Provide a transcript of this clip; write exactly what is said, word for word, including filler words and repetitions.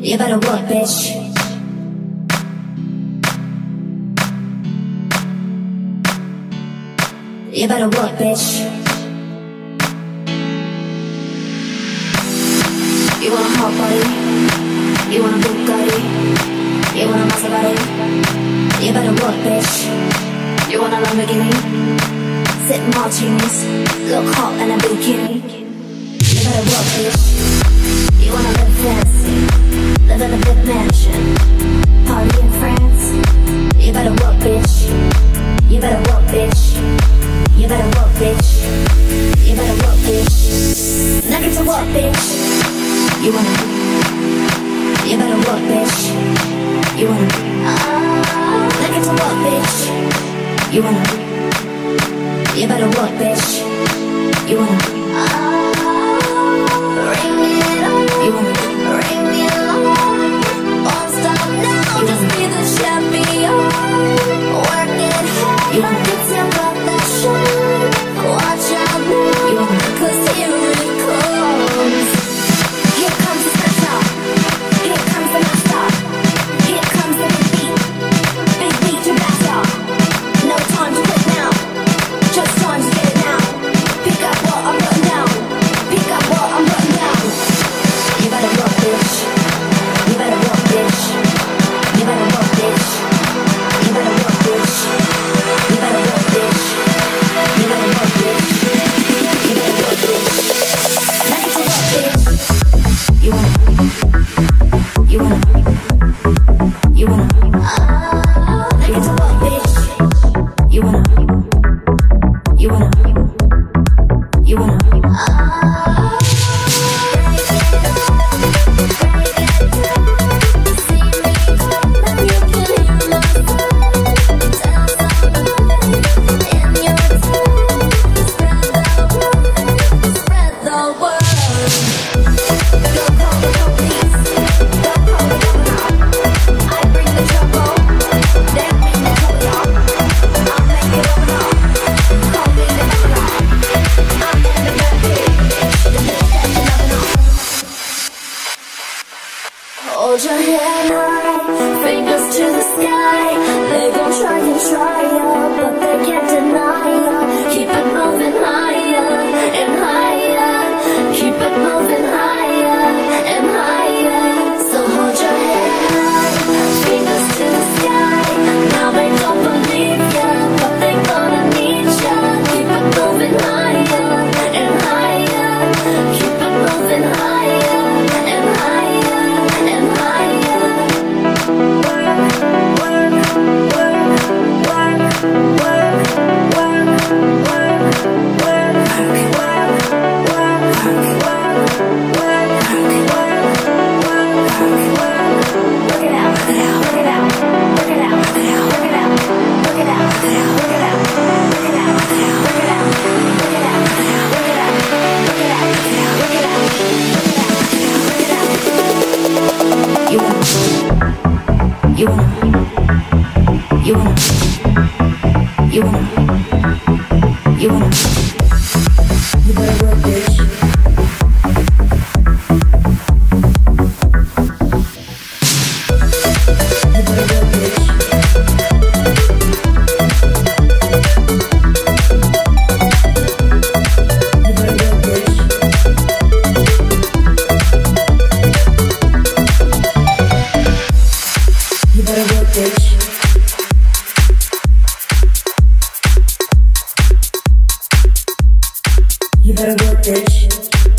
You better work, bitch. You better work, bitch. You want a hot body? You want a Bugatti? You want a Maserati? You better work, bitch. You want a Lamborghini? Sip martinis, look hot in a bikini. You better work, bitch. You wanna live fancy, live in a big mansion, party in France. You better work, bitch. You better work, bitch. You better work, bitch. You better work, bitch. Now get to work, bitch. You wanna? You better work, bitch. You wanna? Now get to work, bitch. You wanna? You better work, bitch. You wanna? Ring me along. You wanna? Ring me along. Won't stop now. You just be the champion. Work it hard. You wanna? Get your love that shine. Watch out now. You wanna? 'Cause here it comes. Here comes the special. Here comes the master. Here comes the big beat. Big beat to blast off. No time to quit now. Just time to get it now. Pick up what I'm putting down. Pick up what I'm putting down. You better work, bitch. You better work, bitch. You better work, bitch. You better work, bitch. You better work, bitch. You better work, bitch. You better work, bitch. Now get to work, bitch. You wanna? You wanna? You wanna? Now get to work, bitch. You wanna? You wanna? You wanna? Hold your head high, fingers to the sky. They gon' try and try ya, but they can't deny ya. Keep it moving higher and higher. Keep it moving higher and higher. So hold your head high, fingers to the sky. Now they don't believe ya, but they gonna need ya. Keep it moving higher and higher. Keep it moving higher and higher and higher. You wanna, you wanna, you wanna, you wanna, you better work, bitch. You better work, bitch. You better work, bitch. You better work, bitch. You better work, bitch.